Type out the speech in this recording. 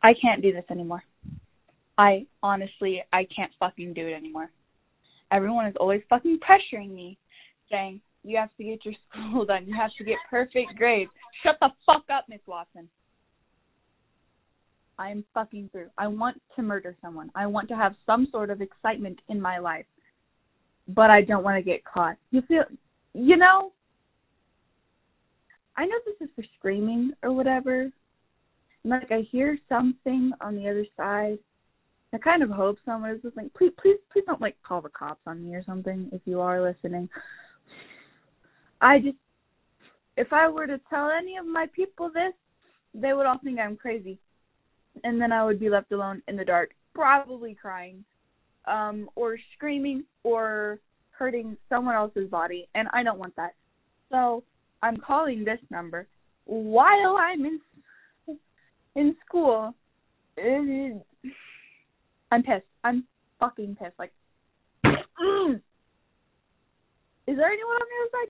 I can't do this anymore. I can't fucking do it anymore. Everyone is always fucking pressuring me, saying, you have to get your school done. You have to get perfect grades. Shut the fuck up, Miss Watson. I am fucking through. I want to murder someone. I want to have some sort of excitement in my life. But I don't want to get caught. You know, I know this is for screaming or whatever. And like, I hear something on the other side. I kind of hope someone is listening. Please don't, like, call the cops on me or something if you are listening. If I were to tell any of my people this, they would all think I'm crazy. And then I would be left alone in the dark, probably crying, or screaming, or hurting someone else's body. And I don't want that. So I'm calling this number while I'm in school. I'm pissed. I'm fucking pissed. Like, is there anyone on the other side?